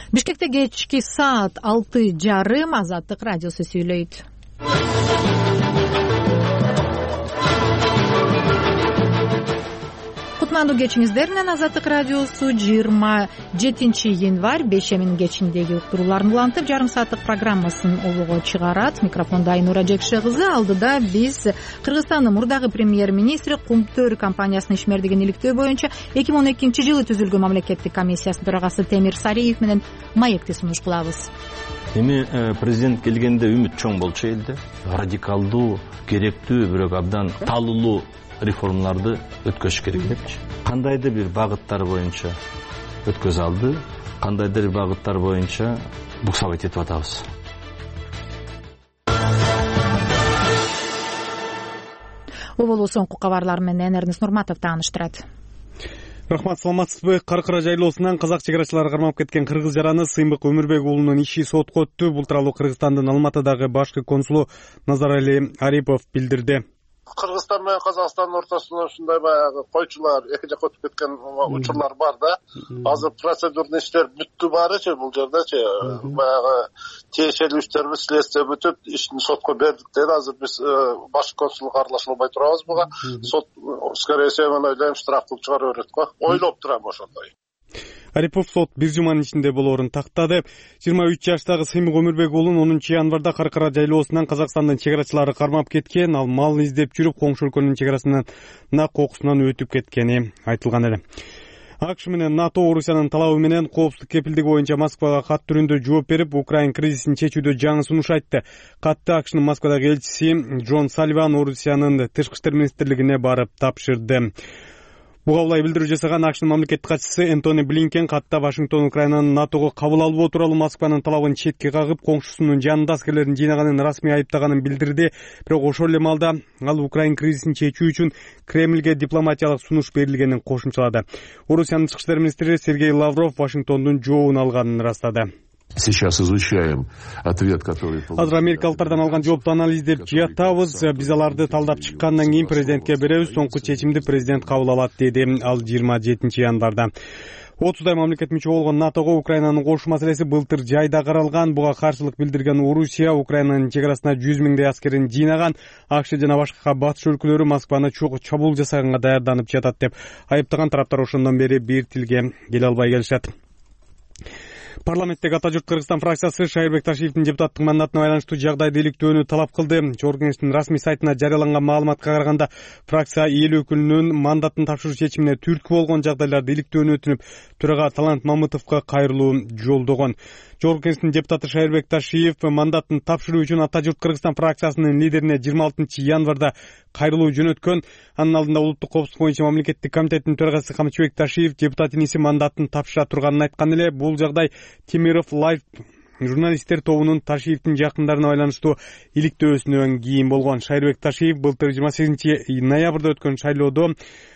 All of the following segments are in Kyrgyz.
Бишкекте кечки саат 6:30 Азаттык радиосу сүйлөйт. Кутмандуу кечиңиздер менен Азаттык радиосу 27 январь бешемин кечиндеги уктурууларын улантып жарым сааттык программасын олуго чыгарат. Микрофондо Айнура Жекше кызы. Алдыда биз Кыргызстандын мурдагы премьер-министри Кумтөр компаниясынын ишмердигин иликтөө боюнча 2012-жылы түзүлгөн мамлекеттик комиссиясынын төрагасы Темир Сариев менен маекти сунуш кылабыз. Эми президент келгенде үмүт чоң болчу элде. Радикалдуу, керектүү, бирок абдан талуулуу реформаларды өткөзүш керек депчи. Кандайдыр бир багыттар боюнча өткөзө алды, кандайдыр багыттар боюнча буксабайт этип атабыз. Оболу соңку кабарлар менен Эрнест Нурматов тааныштырат. Рахмат, саламатсызбы? Каркыра жайлоосунан казак чек арачылары кармап кеткен кыргыз жараны Сыймык Өмүрбек уулунун иши сотко өттү. Бул тууралуу Кыргызстандын Алматыдагы башкы консулу Назарали Арипов билдирди. Кыргызстан менен Казакстандын ортосунда ушундай баягы койчулар эки жакка өтүп кеткен учурлар бар да. Азыр процедурный иштер бүттү барычы бул жердечи. Баягы тиешелүү иштерибиз следствие бүтүп, ишин сотко бердик дейт. Азыр биз башкы консулга аралаша албай турабыз буга. Сот скорее всего мен ойлойм штрафты чыгарып берет го. Ойлоп турам ошондой. Арипов сот бир жуманын ичинде болоорун тактады. 23 жаштагы Сыймык Өмүрбек уулун 10 январда Каркыра жайлоосунан Казакстандын чек арачылары кармап кеткен. Ал мал издеп жүрүп коңшу өлкөнүн чек арасынан кокусунан өтүп кеткени айтылган эле. АКШ менен НАТО Орусиянын талабы менен коопсуздук кепилдиги боюнча Москвага кат түрүндө жооп берип, Украин кризисин чечүүдө жаңы сунуш айтты. Катты АКШнын Москвадагы элчиси Джон Салливан Орусиянын тышкы иштер министрлигине барып тапшырды. Буга улай билдирүү жасаган АКШнын мамлекеттик катчысы Энтони Блинкен катта Вашингтон Украинанын НАТОго кабыл албоо тууралуу Москванын талабын четке кагып, коңшусунун жанында аскерлерин жыйнаганын расмий айыптаганын билдирди. Бирок ошол эле маалда ал Украин кризисин чечүү үчүн Кремльге дипломатиялык сунуш берилгенин кошумчалады. Орусиянын тышкы иштер министри Сергей Лавров Вашингтондун жообун алганын ырастады. Сейчас изучаем ответ, который... Азыр америкалыктардан алган жоопту анализдеп жатабыз. Биз аларды талдап чыккандан кийин президентке беребиз. Соңку чечимди президент кабыл алат, деди ал 27 январда. 30дай мамлекет мүчө болгон НАТОго Украинанын кошуу маселеси былтыр жайда каралган. Буга каршылык билдирген Орусия Украинанын чек арасына 100 миңдей аскерин жыйнаган. АКШ жана башка батыш өлкөлөрү Москваны чабуул жасаганга даярданып жатат деп айыптаган. Тараптар ошондон бери бир тилге келе албай келишет. Парламенттеги Ата журт Кыргызстан фракциясы Шайырбек Ташиевдин депутаттык мандатына байланыштуу жагдайды иликтөөнү талап кылды. Жогорку кеңештин расмий сайтына жарыяланган маалыматка караганда, фракция эл өкүлүнүн мандатын тапшыруу чечимине түрткү болгон жагдайларды иликтөөнү өтүнүп, төрага Талант Мамытовго кайрылуу жолдогон. Жогорку кеңештин депутаты Шайырбек Ташиев мандатын тапшыруу үчүн Ата журт Кыргызстан фракциясынын лидерине 26 январда кайрылуу жөнөткөн. Анын алдында улуттук коопсуздук боюнча мамлекеттик комитеттин төрагасы Камчыбек Ташиев депутат иниси мандатын тапшыра турганын айткан эле. Бул жагдай Темиров Лайф журналисттер тобунун Ташиевдин жакындарына байланыштуу иликтөөсүнөн кийин болгон. Шайырбек Ташиев былтыр 28 ноябрда өткөн шайлоодо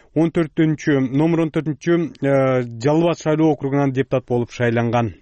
номер 14 Жалал Абад шайлоо округунан депутат болуп шайланган.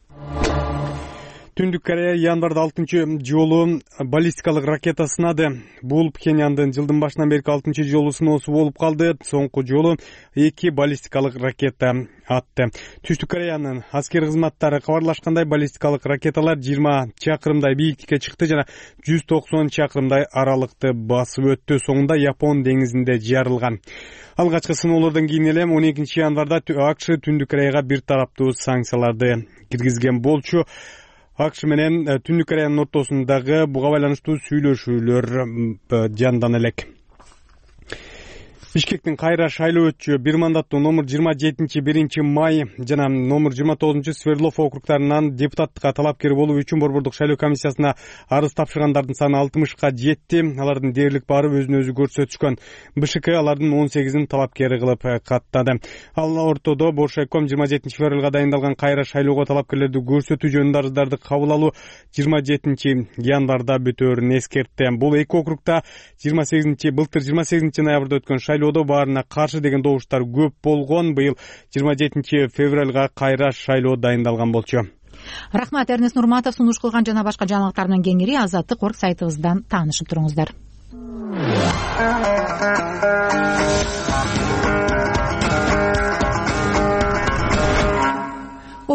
Түндүк Корея январда 6 жолу баллистикалык ракета сынады. Бул Пхеньяндын жылдын башынан берки 6 жолу сыноосу болуп калды. Соңку жолу 2 баллистикалык ракета атты. Түштүк Кореянын аскер кызматтары кабарлашкандай, баллистикалык ракеталар 20 чакырымдай бийиктикке чыкты жана 190 чакырымдай аралыкты басып өттү. Соңунда Япон деңизинде жарылган. Алгачкы сыноолордон кийин эле 12 январда АКШ Түндүк Кореяга бир тараптуу санкцияларды киргизген болчу. АКШ менен Түндүк Кореянын ортосундагы буга байланыштуу сүйлөшүүлөр жандан элек. Бишкектин кайра шайлоо өтчү. Бир мандаттуу номер 27 1 май жана номер 29 Свердлов округдарынан депутаттыкка талапкер болуу үчүн Борбордук шайлоо комиссиясына арыз тапшыргандардын саны 60ка жетти. Алардын дээрлик баары өзүн өзү көрсөтүшкөн. БШК алардын 18-ин талапкер кылып каттады. Ал ортодо Боршайком 27 февралга дайындалган кайра шайлоого талапкерлерди көрсөтүү жөнүндө арыздарды кабыл алуу 27 январда бүтөөрүн эскертти. Бул эки округда былтыр 28 ноябрда өткөн шайлоо баарына каршы деген добуштар көп болгон. Быйыл 27 февралга кайра шайлоо дайындалган болчу. Рахмат, Эрнест Нурматов сунуш кылган жана башка жаңылыктар менен кеңири Азаттык.орг сайтыбыздан таанышып туруңуздар.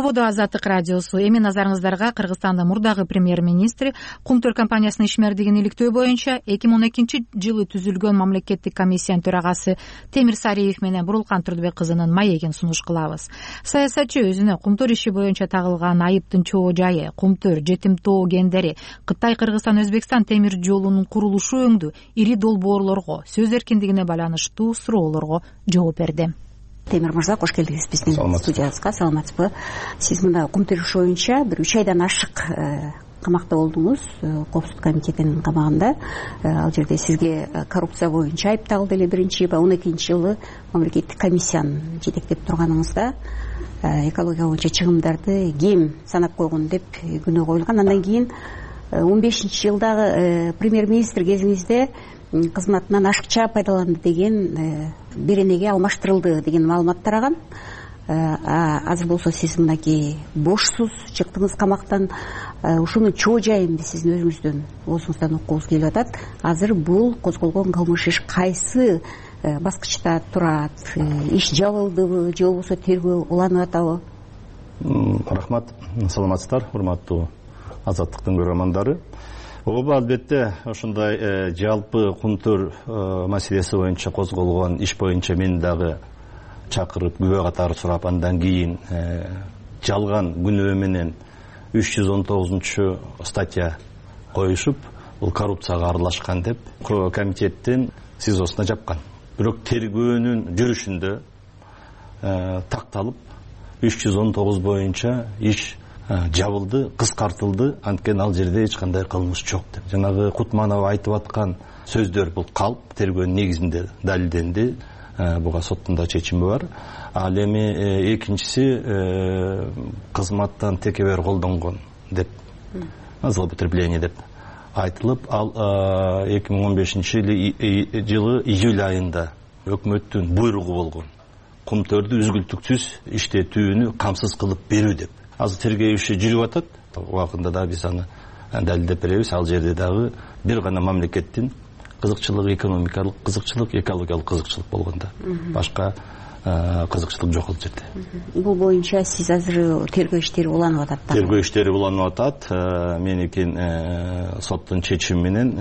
Колдоодо Азаттык радиосу. Эми назарыңыздарга Кыргызстандын мурдагы премьер-министри Кумтөр компаниясынын ишмердигин иликтөө боюнча 2012-жылы түзүлгөн мамлекеттик комиссиянын төрагасы Темир Сариев менен Бурулкан Турдубек кызынын маегин сунуш кылабыз. Саясатчы өзүнө Кумтөр иши боюнча тагылган айыптын чоо жайы, Кумтөр, Жетим Тоо кендери, Кытай, Кыргызстан, Өзбекстан темир жолунун курулушу өңдү ири долбоорлорго, сөз эркиндигине байланыштуу суроолорго жооп берди. Темир мырза, кош келдиңиз биздин студиябызга. Саламатсызбы? Сиз мына Кумтөр иши боюнча бир 3 айдан ашык камакта болдуңуз, Коопсуздук комитетинин камагында. Ал жерде сизге коррупция боюнча айып тагылды эле 2012-жылы мамлекеттик комиссиянын жетектеп турганыңызда экология боюнча чыгымдарды кем санап койгон деп күнөө коюлган. Андан кийин 15-жылдагы премьер-министр кезиңизде кызматынан ашыкча пайдаланды деген беренеге алмаштырылды деген маалымат тараган. Азыр болсо сиз мынакей бошсуз чыктыңыз камактан. Ушунун чоо жайын сиздин өзүңүздөн оозуңуздан уккубуз келип атат. Азыр бул козголгон кылмыш иш кайсы баскычта турат? Иш жабылдыбы же болбосо тергөө уланып атабы? Рахмат, саламатсыздар, урматтуу Азаттыктын көрөрмандары. Ооба, албетте ошондой жалпы Кумтөр маселеси боюнча козголгон иш боюнча мен дагы чакырып күбө катары сурап, андан кийин жалган күнөө менен 319 статья коюшуп, бул коррупцияга аралашкан деп комитеттин СИЗОсуна жапкан. Бирок тергөөнүн жүрүшүндө такталып 319 боюнча иш жабылды, кыскартылды, анткени ал жерде эч кандай кылмыш жок деп. Жанагы Кутманов айтып аткан сөздөр бул калп, тергөөнүн негизинде далилденди. Буга соттун да чечими бар. Ал эми экинчиси кызматтан текебер колдонгон деп, злоупотребление деп айтылып, ал 2015-жылы июль айында өкмөттүн буйругу болгон. Кумтөрдү үзгүлтүксүз иштетүүнү камсыз кылып берүү деп. Азыр тергөө иши жүрүп атат. Убакында да биз аны далилдеп беребиз. Ал жерде дагы бир гана мамлекеттин кызыкчылык, экономикалык кызыкчылык, экологиялык кызыкчылык болгондо. Башка кызыкчылык жок ал жерде. Бул боюнча сиз азыр тергөө иштери уланып атат. Тергөө иштери уланып атат. Меникин соттун чечими менен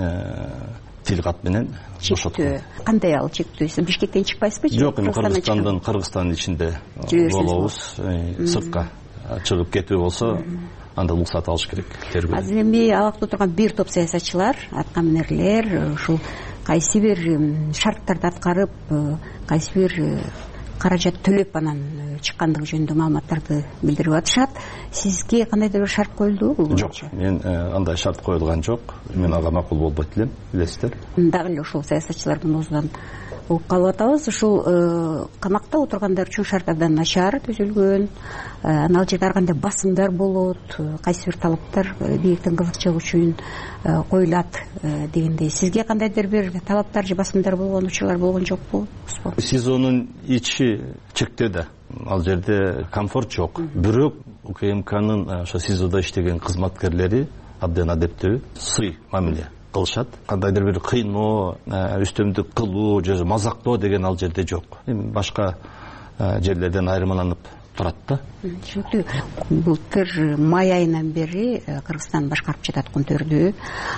тилкат менен чектөө. Кандай ал чектөө? Сиз Бишкектен чыкпайсызбы? Жок, эми Кыргызстандын ичинде болобуз. Сыртка чыгып кетүү болсо, анда уруксат алыш керек. Азыр эми абакта турган бир топ саясатчылар, аткаминерлер ушул кайсы бир шарттарды аткарып, кайсы бир каражат төлөп анан чыккандыгы жөнүндө маалыматтарды билдирип атышат. Сизге кандайдыр бир шарт коюлдубу? Жок, мен андай шарт коюлган жок. Мен ага макул болбойт элем, билесиздер. Дагы эле ушул саясатчылардын оозунан угуп калып атабыз. Ушул камакта отургандар үчүн шарттардан начар түзүлгөн. Ал жерде ар кандай басымдар болот, кайсы бир талаптар бийликтин кызыкчылыгы үчүн коюлат дегендей. Сизге кандайдыр бир талаптар же басымдар болгон учурлар болгон жокпу? СИЗОнун ичи чектеде. Ал жерде комфорт жок. Бирок УКМКнын ошо СИЗОдо иштеген кызматкерлери абдан адептүү, сый мамиле кылышат. Кандайдыр бир кыйноо, үстөмдүк кылуу же мазактоо деген ал жерде жок. Эми башка жерлерден айырмаланып турат да. Түшүнүктүү. Былтыр май айынан бери Кыргызстан башкарып жатат Кумтөрдү.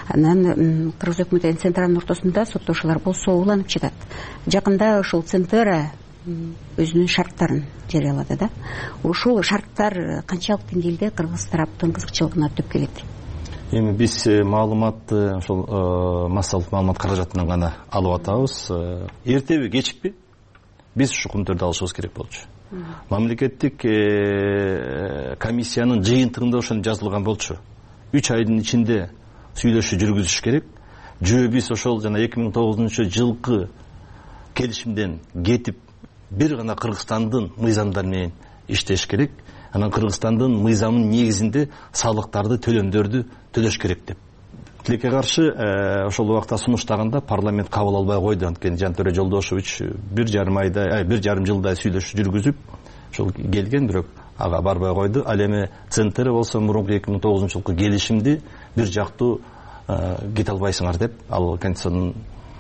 Анан Кыргыз өкмөтүнүн централдын ортосунда соттошуулар болсо уланып жатат. Жакында ушул Центра өзүнүн шарттарын жарыялады да. Ушул шарттар канчалык деңгээлде Кыргыз тараптын кызыкчылыгына төп келет? Эми биз маалыматты ошол массалык маалымат каражатынан гана алып атабыз. Эртеби кечикпи биз ушу Кумтөрдү алышыбыз керек болчу. Мамлекеттик комиссиянын жыйынтыгында ошону жазылган болчу. 3 айдын ичинде сүйлөшүү жүргүзүш керек. Жөө биз ошол жана 2009-жылкы келишимден кетип бир гана Кыргызстандын мыйзамдары менен иштеш керек. Анан Кыргызстандын мыйзамынын негизинде салыктарды, төлөмдөрдү төлөш керек деп. Тилекке каршы ошол убакта сунуштаганда парламент кабыл албай койду. Анткени Жантөре Жолдошович 1,5 жылдай сүйлөшүү жүргүзүп ошол келген, бирок ага барбай койду. Ал эми Центр болсо мурунку 2009-жылкы келишимди бир жактуу кете албайсыңар деп, ал конституциянын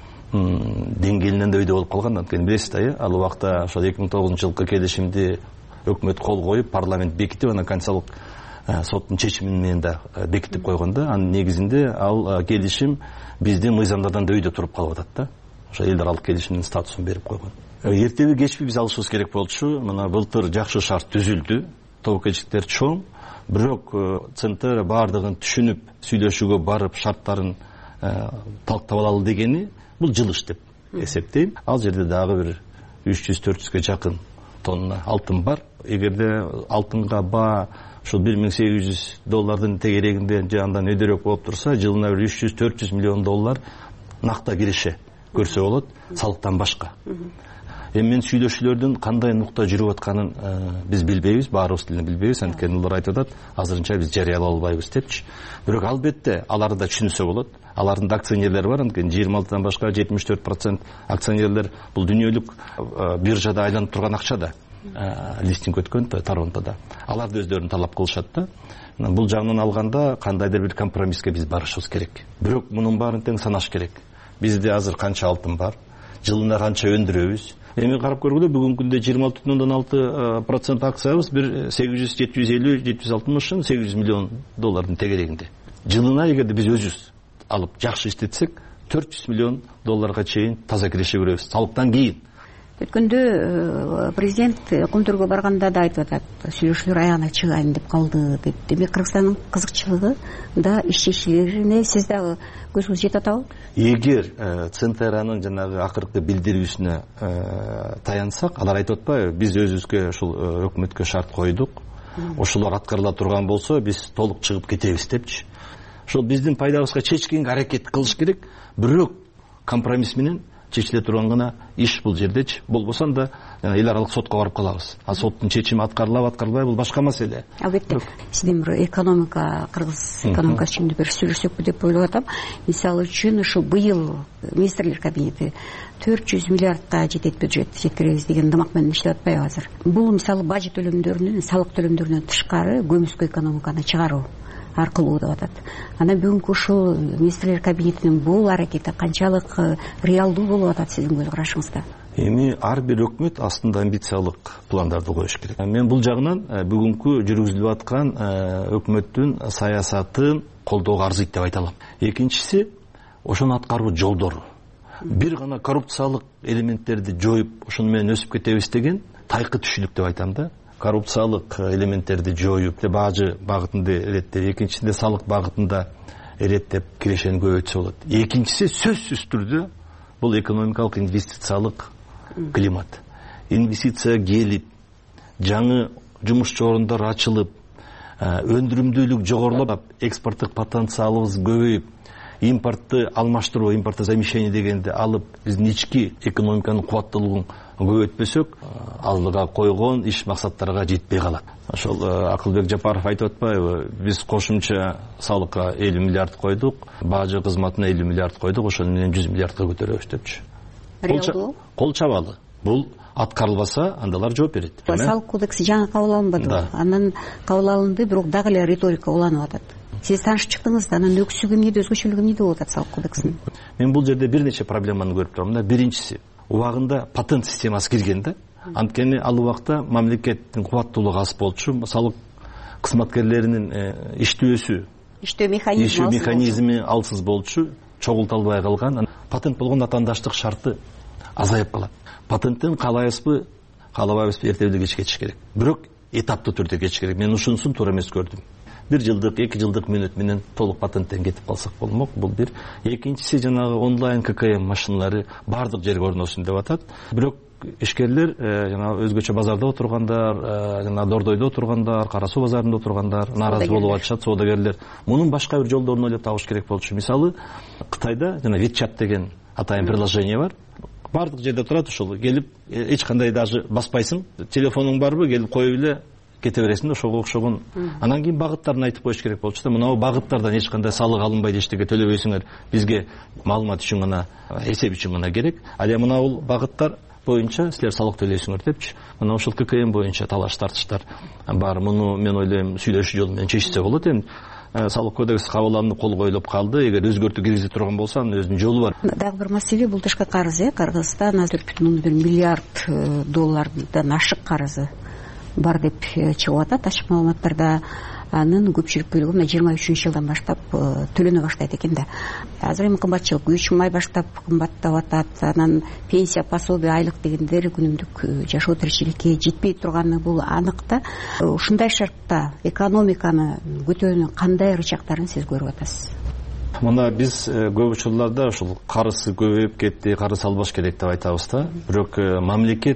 деңгээлинен да өйдө болуп калган. Анткени билесиз да, ал убакта ошол 2009-жылкы келишимди өкмөт кол коюп, парламент бекитип, анан Конституциялык соттун чечими менен да бекитип койгон да. Анын негизинде ал келишим биздин мыйзамдардан да өйдө туруп калып атат да. Ошо эл аралык келишимдин статусун берип койгон. Эртеби кечпи биз алышыбыз керек болчу. Мына былтыр жакшы шарт түзүлдү. Тобокелчиликтер чоң, бирок центр баардыгын түшүнүп, сүйлөшүүгө барып, шарттарын талктап алалы дегени бул жылыш деп эсептейм. Ал жерде дагы бир 300-400ге жакын тонна алтын бар. Эгерде алтынга баа ушул $1,800 тегерегинде же андан өйдөрөөк болуп турса, жылына бир 300-400 миллион доллар накта киреше көрсө болот, салыктан башка. Эми мен сүйлөшүүлөрдүн кандай нукта жүрүп атканын биз билбейбиз, баарыбыз деле билбейбиз. Анткени алар айтып атат, азырынча биз жарыялай албайбыз депчи. Бирок албетте аларды да түшүнсө болот. Алардын да акционерлери бар, анткени 26-дан башка 74% акционерлер бул дүйнөлүк биржада айланып турган акча да. Листинг өткөн Торонтода. Алар да өздөрүн талап кылышат да. Бул жагынан алганда кандайдыр бир компромисске биз барышыбыз керек. Бирок мунун баарын тең санаш керек. Бизде азыр канча алтын бар? Жылына канча өндүрөбүз? Эми карап көргүлө, бүгүнкү күндө 26,6% акциябыз бир 800-750-760-800 миллион доллардын тегерегинде. Жылына эгерде биз өзүбүз алып жакшы иштетсек, 400 миллион долларга чейин таза киреше беребиз. Салыктан кийин. Өткөндө президент Кумтүргө барганда да айтып атат, сүйлөшүүлөр аягына чыгайын деп калды деп. Демек Кыргызстандын кызыкчылыгы да иш чечилишине сиз дагы көзүңүз жетип атабы? Эгер ЦНТРнын жанагы акыркы билдирүүсүнө таянсак, алар айтып атпайбы, биз өзүбүзгө ушул өкмөткө шарт койдук. Ошолор аткарыла турган болсо, биз толук чыгып кетебиз депчи. Ошол биздин пайдабызга чечкенге аракет кылыш керек, бирок компромисс менен чечиле турган гана иш бул жердечи. Болбосо анда эл аралык сотко барып калабыз. А соттун чечими аткарылабы бул башка маселе. Албетте. Сиздин бир экономика, кыргыз экономикасы жөнүндө бир сүйлөшсөкпү деп ойлоп атам. Мисалы үчүн ушу быйыл министрлер кабинети 400 миллиардка жетет бюджет жеткиребиз деген ынтымак менен иштеп атпайбы азыр? Бул мисалы бажет төлөмдөрүнүн, салык төлөмдөрүнөн тышкары көмүскө экономиканы чыгаруу аркылуу деп атат. Анан бүгүнкү ушул министрлер кабинетинин бул аракети канчалык реалдуу болуп атат сиздин көз карашыңызда? Эми ар бир өкмөт астында амбициялык пландарды коюш керек. Мен бул жагынан бүгүнкү жүргүзүлүп аткан өкмөттүн саясатын колдоого арзыйт деп айта алам. Экинчиси, ошону аткаруу жолдору. Бир гана коррупциялык элементтерди жоюп, ошону менен өсүп кетебиз деген тайкы түшүнүк деп айтам да. Коррупциялык элементтерди жоюп, бажы багытында иреттеп, экинчисинде салык багытында иреттеп кирешени көбөйтсө болот. Экинчиси сөзсүз түрдө бул экономикалык инвестициялык климат. Инвестиция келип, жаңы жумушчу орундар ачылып, өндүрүмдүүлүк жогорулап, экспорттук потенциалыбыз көбөйүп, импортты алмаштыруу, импортозамещение дегенди алып, биздин ички экономиканын кубаттуулугун көбөйтпөсөк, алдыга койгон иш максаттарга жетпей калат. Ошол Акылбек Жапаров айтып атпайбы, биз кошумча салыкка 50 миллиард койдук, бажы кызматына 50 миллиард койдук, ошол менен 100 миллиардка көтөрөбүз депчи. Кол чабалы. Бул аткарылбаса, андалар жооп берет. Салык кодекси жаңы кабыл алынбады. Анан кабыл алынды, бирок дагы эле риторика уланып атат. Сиз таанышып чыктыңыз, анан өксүгү эмнеде, өзгөчөлүгү эмнеде болуп атат салык кодексинин? Мен бул жерде бир нече проблеманы көрүп турам да. Биринчиси, убагында патент системасы кирген да. Анткени ал убакта мамлекеттин кубаттуулугу аз болчу, салык кызматкерлеринин иштөө механизми алсыз болчу, чогулталбай калган. Патент болгондо атаандаштык шарты азайып калат. Патенттен каалайбызбы, каалабайбызбы, эртеби кеч кетиш керек. Бирок этаптуу түрдө кетиш керек. Мен ушунусун туура эмес көрдүм. 1 жылдык, 2 жылдык мүнөт менен толук патенттен кетип калсак болмок. Бул бир. Экинчиси, жанагы онлайн ККМ машиналары бардык жерге орношсун деп атат. Бирок ишкерлер жанагы өзгөчө базарда отургандар, жанагы Дордойдо отургандар, Кара Суу базарында отургандар нааразы болуп атышат, соодагерлер. Мунун башка бир жолдорун ойлоп табыш керек болчу. Мисалы, Кытайда жана WeChat деген атайын приложение бар. Бардык жерде турат, ошол келип эч кандай даже баспайсың. Телефонуң барбы, келип коюп эле кете бересиң, ошого окшогон. Анан кийин багыттарын айтып коюш керек болчу да. Мына багыттардан эч кандай салык алынбайт, эчтеке төлөбөйсүңөр. Бизге маалымат үчүн гана, эсеп үчүн гана керек. Ал эми мына бул багыттар боюнча силер салык төлөйсүңөр депчи. Мына ошол ККМ боюнча талаш тартыштар бар. Муну мен ойлойм сүйлөшүү жолу менен чечсе болот. Эми салык кодекси кабыл алынып кол коюлуп калды. Эгер өзгөртүү киргизе турган болсо, анын өзүнүн жолу бар. Дагы бир маселе, бул тышкы карыз, Кыргызстан 4,1 миллиард доллардан ашык карызы бар деп чыгып атат ачык маалыматтарда. Анын көпчүлүк бөлүгү мына 23 жылдан баштап төлөнө баштайт экен да. Азыр эми кымбатчылык 3 май баштап кымбаттап атат. Анан пенсия, пособие, айлык дегендер күнүмдүк жашоо тиричиликке жетпей турганы бул анык да. Ушундай шартта экономиканы көтөрүүнүн кандай ырычактарын сиз көрүп атасыз? Мына биз көп учурларда ушул карызы көбөйүп кетти, карыз албаш керек деп айтабыз да. Бирок мамлекет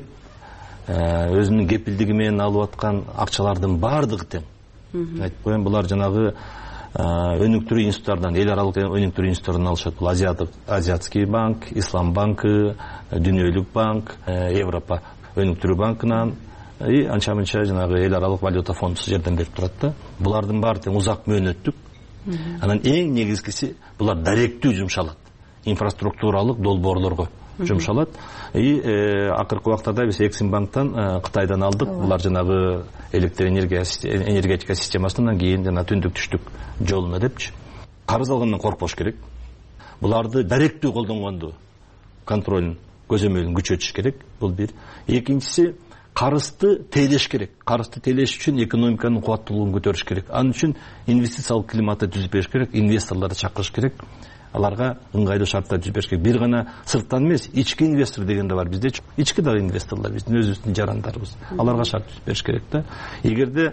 өзүнүн кепилдиги менен алып аткан акчалардын бардыгы тең. Айтып коеюн, булар жанагы өнүктүрүү институттардан, эл аралык өнүктүрүү институттарынан алышат. Бул Азиатский банк, Ислам банкы, Дүйнөлүк банк, Европа өнүктүрүү банкынан анча-мынча жанагы эл аралык валюта фонду жардам берип турат да. Булардын баары тең узак мөөнөттүк. Анан эң негизгиси булар даректүү жумшалат. Инфраструктуралык долбоорлорго жумшалат. Акыркы убактарда биз Эксимбанктан Кытайдан алдык. Булар жанагы энергетика системасынан кийин жана түндүк түштүк жолуна депчи. Карыз алгандан коркпош керек. Буларды даректүү колдонгонду контролун, көзөмөлүн күчөтүш керек. Бул бир. Экинчиси, карызды тейлеш керек. Карызды тейлеш үчүн экономиканын кубаттуулугун көтөрүш керек. Анын үчүн инвестициялык климатты түзүп бериш керек, инвесторлорду чакырыш керек. Аларга ыңгайлуу шарттар түзүп бериш керек. Бир гана сырттан эмес, ички инвестор деген да бар бизде. Ички дагы инвесторлор биздин өзүбүздүн жарандарыбыз. Аларга шарт түзүп бериш керек да. Эгерде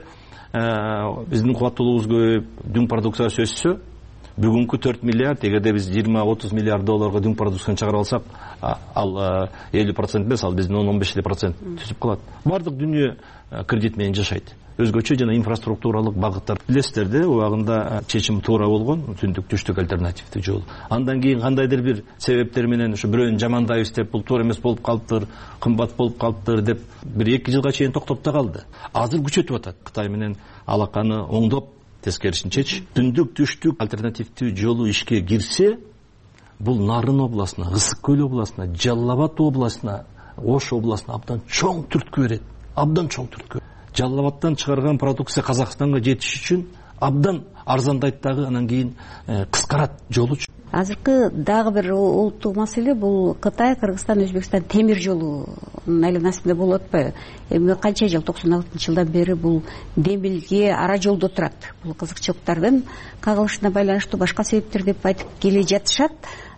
биздин кубаттуулугубуз көбөйүп, дүң продукциясы өссө, бүгүнкү 4 миллиард, эгерде биз 20-30 миллиард долларга дүң продукцияны чыгарып алсак, ал 50% эмес, ал биздин 10-15% түзүп калат. Бардык дүйнө кредит менен жашайт. Өзгөчө жана инфраструктуралык багыттар. Билесиздер да, убагында чечим туура болгон, түндүк түштүк альтернативдүү жол. Андан кийин кандайдыр бир себептер менен ушу бирөөнү жамандайбыз деп, бул туура эмес болуп калыптыр, кымбат болуп калыптыр деп, 1-2 жылга чейин токтоп да калды. Азыр күчөтүп атат. Кытай менен алаканы оңдоп, тескерисинчечи, түндүк түштүк альтернативдүү жолу ишке кирсе, бул Нарын областына, Ысык көл областына, Жалал Абад областына, Ош областына абдан чоң түрткү берет. Абдан чоң түрткү. Жалал Абадтан чыгарган продукция Казакстанга жетиш үчүн абдан арзандайт дагы, анан кийин кыскарат жолу. Азыркы дагы бир улуттук маселе бул Кытай, Кыргызстан, Өзбекстан темир жолунун айланасында болуп атпайбы? Эми канча жыл, 96-жылдан бери бул демилге ара жолдо турат. Бул кызыкчылыктардын кагылышына байланыштуу башка себептер деп айтып келе жатышат.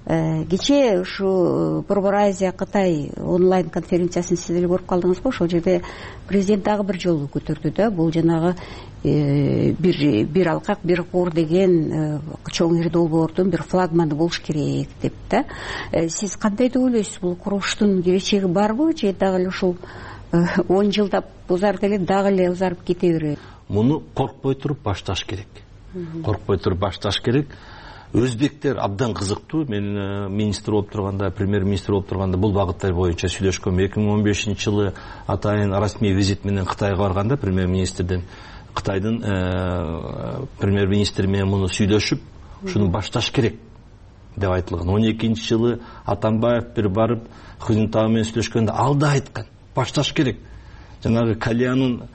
Кечээ ушу Борбор Азия Кытай онлайн конференциясын сиз деле көрүп калдыңызбы? Ошол жерде президент дагы бир жолу көтөрдү да, бул жанагы бир алкак, бир куур деген чоң ири долбоордун бир флагманы болуш керек деп да. Сиз кандай деп ойлойсуз? Бул курулуштун келечеги барбы, же дагы эле ушул 10 жылдап узарып эле дагы эле узарып кете береби? Муну коркпой туруп башташ керек. Коркпой туруп башташ керек. Өзбектер абдан кызыктуу. Мен министр болуп турганда, премьер-министр болуп турганда бул багыттар боюнча сүйлөшкөм. 2015-жылы атайын расмий визит менен Кытайга барганда премьер-министрден Кытайдын премьер-министри менен муну сүйлөшүп, ушуну башташ керек деп айтылган. 12-жылы Атамбаев бир барып Хунтаа менен сүйлөшкөндө ал да айткан, башташ керек. Жанагы кальянын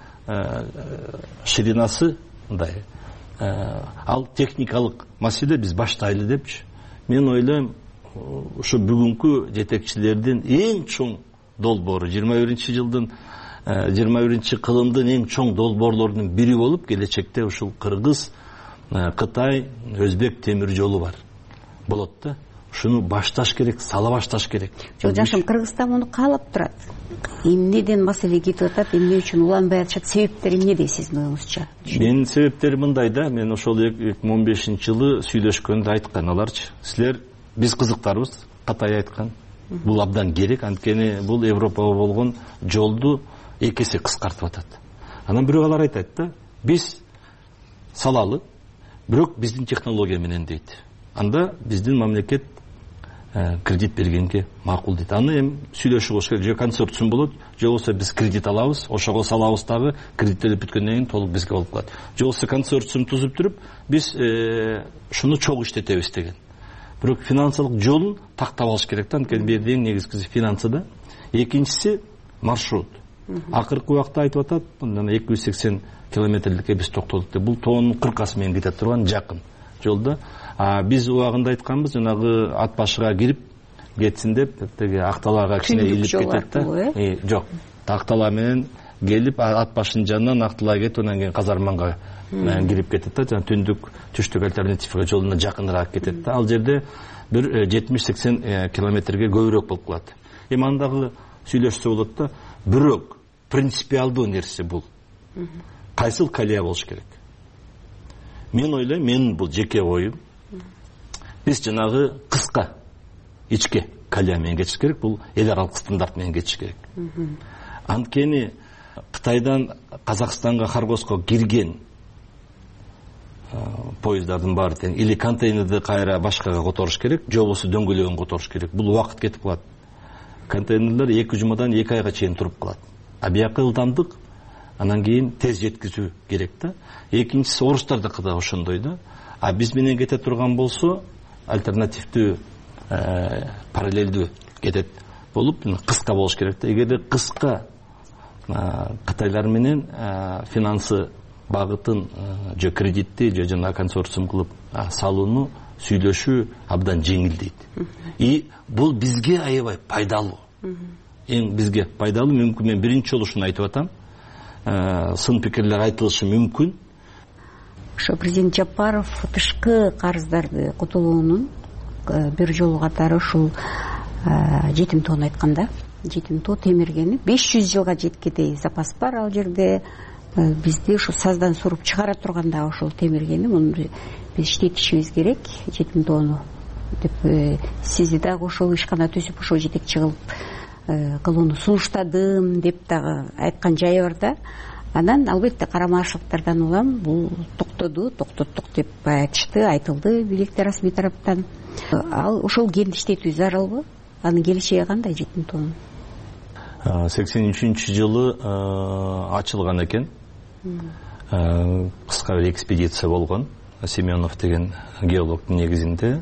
ширинасы мындай, ал техникалык маселе, биз баштайлы депчи. Мен ойлойм, ушу бүгүнкү жетекчилердин эң чоң долбоору 21-жылдын 21-кылымдын эң чоң долбоорлорунун бири болуп, келечекте ушул Кыргыз, Кытай, Өзбек темир жолу бар. Болот да. Ушуну башташ керек, сала башташ керек. Жок, жакшым, Кыргызстан муну каалап турат. Эмнеден маселе кетип атат, эмне үчүн уланбай атышат, себептери эмнеде сиздин оюңузча? Менин себептери мындай да, мен ошол 2015-жылы сүйлөшкөндө айткан аларчы. Силер биз кызыктарбыз, Кытай айткан. Бул абдан керек, анткени бул Европага болгон жолду 2 эсе кыскартып атат. Анан бирок алар айтат да, биз салалы, бирок биздин технология менен дейт. Анда биздин мамлекет кредит бергенге макул дейт. Аны эми сүйлөшүп болуш керек. Же консорциум болот, же болбосо биз кредит алабыз, ошого салабыз дагы, кредиттелип бүткөндөн кийин толук бизге болуп калат. Же болбосо консорциум тузуп туруп, биз ушуну чогуу иштетебиз деген. Бирок финансылык жолун тактап алыш керек да, анткени бул жерде эң негизгиси финансыда. Экинчиси маршрут. Акыркы убакта айтып атат, мына 280 километрликке биз токтолдук деп. Бул тоонун 40асы менен кете турган жакын жолда. Биз убагында айтканбыз, жанагы ат башыга кирип кетсин деп, теги Акталаага кичине илип кетет да. Жок, Актала менен келип ат башынын жанынан актылай кетип анан кийин казарманга кирип кетет да, жана түштүк альтернативага жолуна жакыныраак кетет да. Ал жерде бир 70-80 километрге көбүрөөк болуп калат. Эми андагы сүйлөшсө болот да, бирок принципиалдуу нерсе бул. Кайсыл колея болуш керек? Мен ойлойм, менин бул жеке оюм. Биз жанагы кыска, ичке колея менен кетиш керек, бул эл аралык стандарт менен кетиш керек. Анткени Кытайдан Казакстанга Харгоска кирген поездардын баары тең или контейнерди кайра башкага которуш керек, же болбосо дөңгөлөгүн которуш керек. Бул убакыт кетип калат. Контейнерлер 2 жумадан 2 айга чейин туруп калат. А бияка ылдамдык анан кийин тез жеткизүү керек да. Экинчиси орустардыкы да ошондой да. А биз менен кете турган болсо альтернативдүү параллелдүү кетет болуп кыска болуш керек да. Эгерде кыска Кытайлар менен финансы багытын же кредитти же жана консорциум кылып салууну сүйлөшүү абдан жеңилдейт. И бул бизге аябай пайдалуу. Эң бизге пайдалуу. Мүмкүн мен биринчи жолу ушуну айтып атам. Сын пикирлер айтылышы мүмкүн. Ошо президент Жапаров тышкы карыздарды кутулуунун бир жолу катары ушул жетим тоonu айтканда, жетим тоо темиргени 500 жылга жеткидей запас бар ал жерде. Бизди ушу саздан суруп чыгара турганда ошол темиргени, муну биз иштетишибиз керек, жетим тоону деп сизди дагы ошол ишкана түзүп ошол жетекчи кылып кылууну сунуштадым деп дагы айткан жайы бар да. Анан албетте карамаашылыктардан улам бул токтоттук деп айтышты, айтылды бийликте расмий тараптан. Ал ошол кенди иштетүү зарылбы? Анын келечеги кандай жетим тоонун? 83-жылы ачылган экен. Кыска бир экспедиция болгон. Семенов деген геологдун негизинде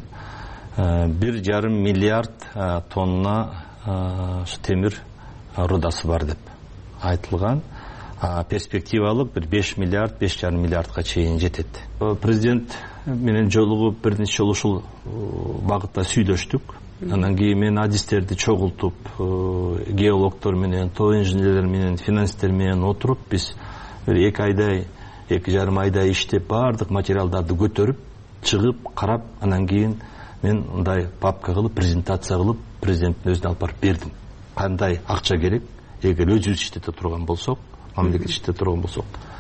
1,5 миллиард тонна темир рудасы бар деп айтылган. Перспективалык бир 5 миллиард, 5,5 миллиардга чейин жетет. Президент менен жолугуп бир нече жолу ушул багытта сүйлөштүк. Анан кийин мен адистерди чогултуп, геологдор менен, тоо инженерлер менен, финансисттер менен отуруп, биз бир 2 айдай, 2,5 айдай иштеп, баардык материалдарды көтөрүп, чыгып, карап, анан кийин мен мындай папка кылып, презентация кылып, президенттин өзүнө алып барып бердим. Кандай акча керек, эгер өзүбүз иштете турган болсок, мамлекет иштете турган болсок.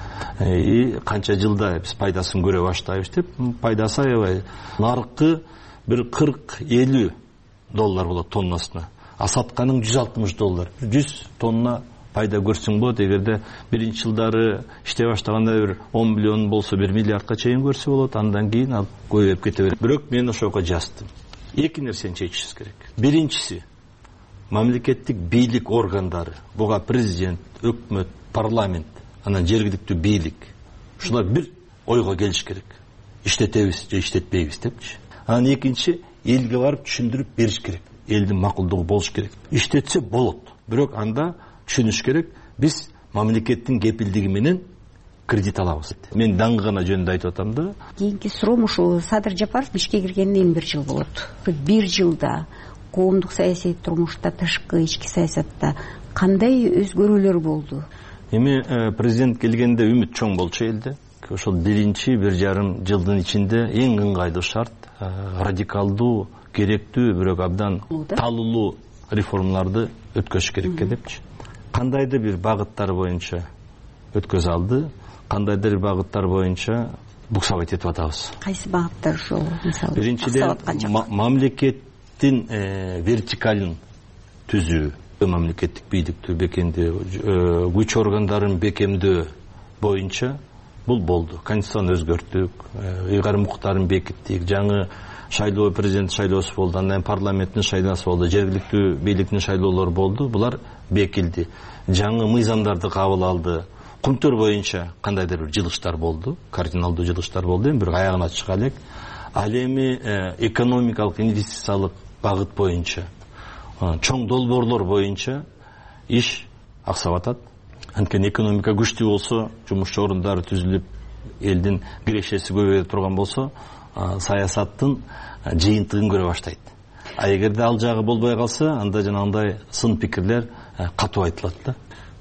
И канча жылда биз пайдасын көрө баштайбыз деп, пайдасы аябай. Наркы бир 40-50 доллар болот тоннасына. А сатканың $160. 100 тонна пайда көрсөң болот. Эгерде биринчи жылдары иштей баштаганда бир 10 миллион болсо 1 миллиардка чейин көрсө болот. Андан кийин ал көбөйүп кете берет. Бирок мен ошого жаздым. Эки нерсени чечишибиз керек. Биринчиси, мамлекеттик бийлик органдары, буга президент, өкмөт, парламент, анан жергиликтүү бийлик, ушулар бир ойго келиш керек. Иштетебиз же иштетпейбиз депчи. Анан экинчи, элге барып түшүндүрүп бериш керек. Элдин макулдугу болуш керек. Иштетсе болот. Бирок анда түшүнүш керек, биз мамлекеттин кепилдиги менен кредит алабыз. Мен даңгы гана жөнүндө айтып атам да. Кийинки суроом ушул Садыр Жапаров ишке киргенине 1 жыл болот. 1 жылда коомдук саясий турмушта, тышкы, ички саясатта кандай өзгөрүүлөр болду? Эми президент келгенде үмүт чоң болчу элде. Ошол биринчи 1,5 жылдын ичинде эң ыңгайлуу шарт радикалдуу, керектүү, бирок абдан талуулуу реформаларды өткөзүш керек депчи. Кандайдыр бир багыттар боюнча өткөзө алды, кандайдыр бир багыттар боюнча буксабайт этип атабыз. Кайсы багыттар ошол? Мисалы, биринчиден мамлекеттин вертикалын түзүү, мамлекеттик бийликтүү бекемдөө, күч органдарын бекемдөө боюнча бул болду. Конституцияны өзгөрттүк, ыйгарым укуктарын бекиттик, жаңы шайлоо, президент шайлоосу болду, андан парламенттин шайлоосу болду, жергиликтүү бийликтин шайлоолору болду. Булар бекилди. Жаңы мыйзамдарды кабыл алды. Кумтөр боюнча кандайдыр бир жылыштар болду, кардиналдуу жылыштар болду, бирок аягына чыга элек. Ал эми экономикалык, инвестициялык багыт боюнча, чоң долбоорлор боюнча иш аксап атат. Анткени экономика күчтүү болсо, жумуш орундары түзүлүп, элдин кирешеси көбөйө турган болсо, саясаттын жыйынтыгын көрө баштайт. А эгерде ал жагы болбой калса, анда жанагындай сын пикирлер катуу айтылат да.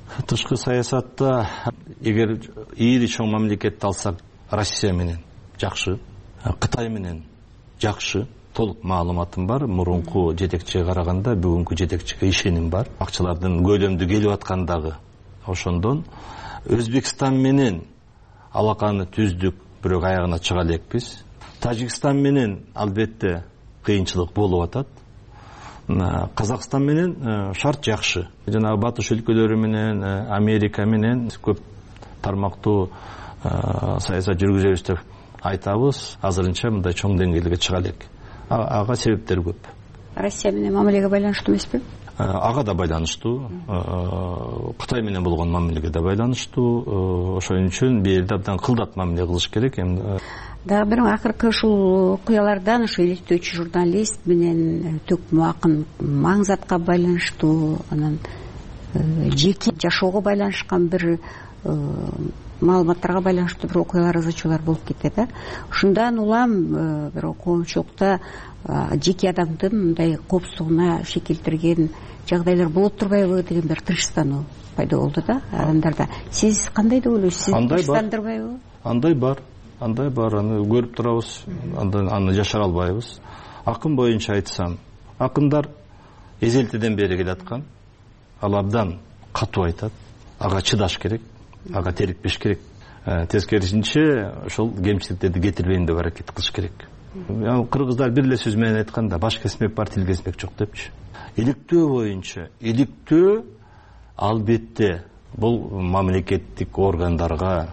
Тышкы саясатта эгер ири чоң мамлекетти алсак, Россия менен жакшы, Кытай менен жакшы, толук маалыматым бар. Мурунку жетекчиге караганда бүгүнкү жетекчиге ишеним бар. Акчалардын көлөмдүү келип аткандагы. Ошондон Өзбекстан менен алаканы түздүк, бирок аягына чыга элекпиз. Тажикстан менен албетте кыйынчылык болуп атат. Казакстан менен шарт жакшы. Жанагы батыш өлкөлөрү менен, Америка менен көп тармактуу саясат жүргүзөбүз деп айтабыз. Азырынча мындай чоң деңгээлге чыга элек. Ага себептер көп. Россия менен мамилеге байланыштуу эмеспи? Ага да байланыштуу. Кытай менен болгон мамилеге да байланыштуу. Ошон үчүн бул жерде абдан кылдат мамиле кылыш керек. Дагы бир акыркы ушул окуялардан ушу иликтөөчү журналист менен Төкмө акын маңзатка байланыштуу, анан жеке жашоого байланышкан бир маалыматтарга байланыштуу бир окуялар, ызычуулар болуп кетет. Ушундан улам бир коомчулукта жеке адамдын мындай коопсуздугуна шекелтирген жагдайлар болуп турбайбы деген бир тынчсыздануу пайда болду да адамдарда. Сиз кандай деп ойлойсуз? Сиз тынчсыздандырбайбы? Андай бар, аны көрүп турабыз, аны жашара албайбыз. Акын боюнча айтсам, акындар эзелтеден бери келаткан, ал абдан катуу айтат, ага чыдаш керек, ага терикпеш керек. Тескерисинче ошол кемчиликтерди кетирбейин деп аракет кылыш керек. Кыргыздар бир эле сөз менен айтканда баш кесмек бар, тил кесмек жок депчи. Иликтөө боюнча, иликтөө албетте бул мамлекеттик органдарга,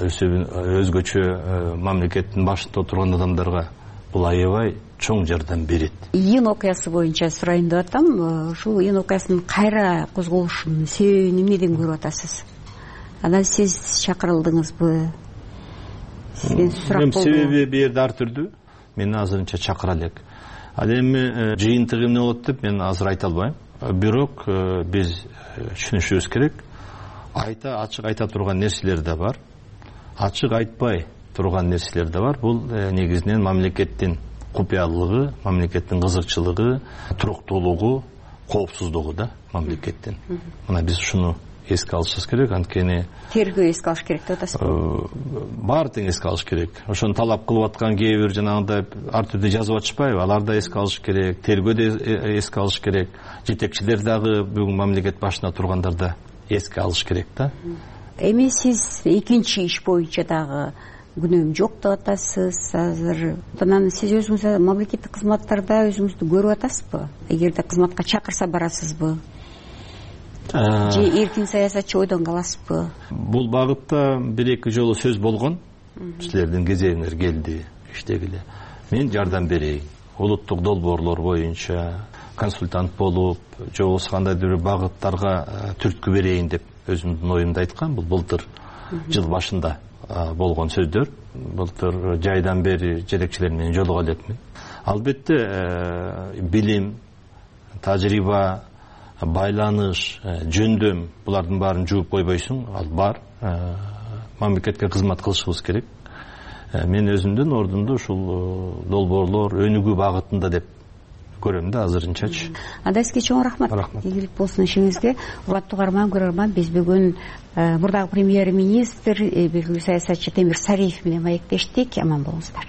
өзгөчө мамлекеттин башында отурган адамдарга бул аябай чоң жардам берет. Июнь окуясы боюнча сурайын деп атам. Ушул июнь окуясынын кайра козголушунун себебин эмнеден көрүп атасыз? Анан сиз чакырылдыңызбы? Сизден сурак болду. Себеби бу жерде ар түрдүү. Мен азырынча чакыра элек. Ал эми жыйынтыгы эмне болот деп мен азыр айта албайм. Бирок биз түшүнүшүбүз керек. Ачык айта турган нерселер да бар. Ачык айтпай турган нерселер да бар. Бул негизинен мамлекеттин купуялыгы, мамлекеттин кызыкчылыгы, туруктуулугу, коопсуздугу да мамлекеттин. Мына биз ушуну эске алышыбыз керек. Анткени тергөө эске алыш керек деп атасызбы? Баары тең эске алыш керек. Ошону талап кылып аткан кээ бир жанагындай ар түрдүү жазып атышпайбы? Алар да эске алыш керек, тергөө да эске алыш керек. Жетекчилер дагы бүгүн мамлекет башында тургандар да эске алыш керек да. Эми сиз экинчи иш боюнча дагы күнөөм жок деп атасыз азыр. Анан сиз өзүңүз мамлекеттик кызматтарда өзүңүздү көрүп атасызбы? Эгерде кызматка чакырса барасызбы? Же эркин саясатчы ойдон каласызбы? Бул багытта бир-эки жолу сөз болгон. Силердин кезегиңер келди, иштегиле. Мен жардам берейин. Улуттук долбоорлор боюнча консультант болуп, же болбосо кандайдыр бир багыттарга түрткү берейин деп өзүмдүн оюмду айткан. Бул былтыр жыл башында болгон сөздөр. Былтыр жайдан бери жетекчилер менен жолуга элекмин. Албетте билим, тажрыйба, байланыш, жөндөм булардын баарын жууп койбойсуң, ал бар. Мамлекетке кызмат кылышыбыз керек. Мен өзүмдүн ордумду ушул долбоорлор өнүгүү багытында деп көрөм да азырынчачы. Анда сизге чоң рахмат. Ийгилик болсун ишиңизге. Урматтуу көрөрман, биз бүгүн мурдагы премьер-министр, белгилүү саясатчы Темир Сариев менен маектештик. Аман болуңуздар.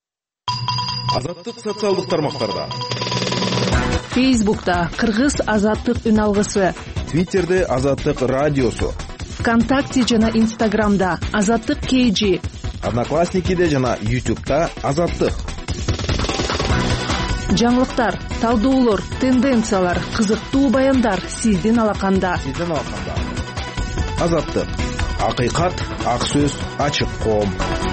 Азаттык социалдык тармактарда. Фейсбукта Кыргыз азаттык үн алгысы, Твиттерде Азаттык радиосу, ВКонтакте жана Инстаграмда Азаттык KG, Одноклассникиде жана YouTube'да Азаттык. Жаңылыктар, талдоолор, тенденциялар, кызыктуу баяндар сиздин алаканда. Азаттык. Акыйкат, ак сөз, ачык коом.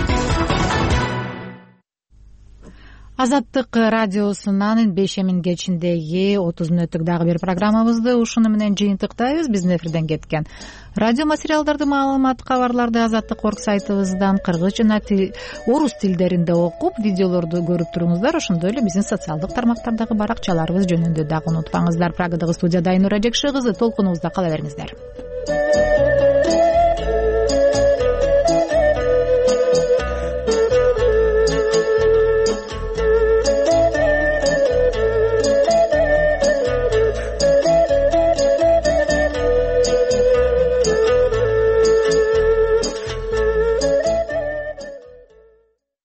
Азаттык радиосунун 5 кечиндеги 30 мүнөттүк дагы бир программабызды ушуну менен жыйынтыктайбыз. Биздин эфирден кеткен радио материалдарды, маалымат, кабарларды Азаттык орг сайтыбыздан кыргыз жана орус тилдеринде окуп, видеолорду көрүп туруңуздар. Ошондой эле биздин социалдык тармактардагы баракчаларыбыз жөнүндө дагы унутпаңыздар. Прагадагы студияда Айнура Жекши кызы, толкунубузда кала бериңиздер.